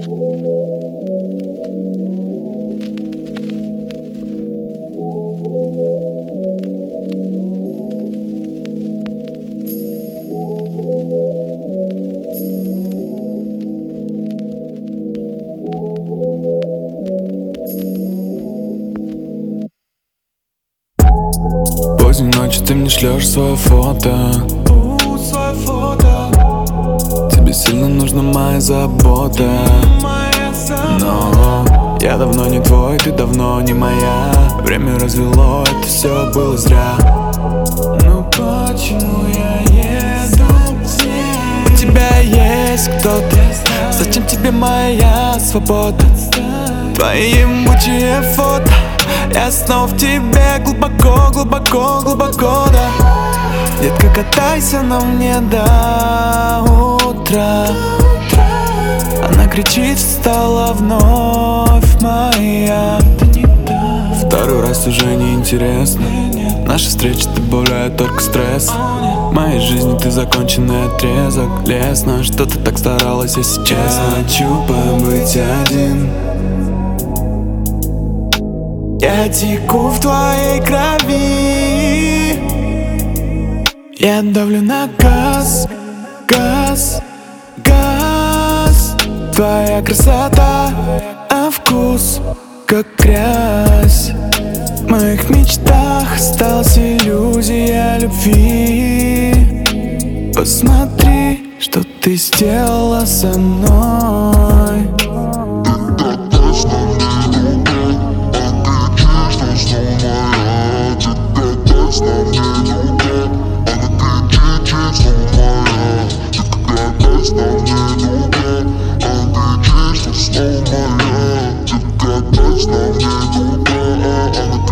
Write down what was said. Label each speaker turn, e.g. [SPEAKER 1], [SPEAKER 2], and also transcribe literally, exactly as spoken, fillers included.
[SPEAKER 1] Поздней ночью ты мне шлешь свое фото. Тебе сильно нужна моя забота. Но я давно не твой, ты давно не моя. Время развело, это все было зря. Ну почему я еду к тебе? У тебя есть кто-то. Зачем тебе моя свобода? Твои ебучие фото. Я снова в тебе глубоко, глубоко, глубоко, да. Детка, катайся на мне до утра. Она кричит, встала вновь моя. Второй раз уже не интересно. Наша встреча добавляет только стресс. В моей жизни ты законченный отрезок. Лестно, что ты так старалась, если честно. Хочу побыть один. Я теку в твоей крови. Я давлю на газ, газ, газ. Твоя красота, а вкус как грязь. В моих мечтах осталась иллюзия любви. Посмотри, что ты сделала со мной.
[SPEAKER 2] Она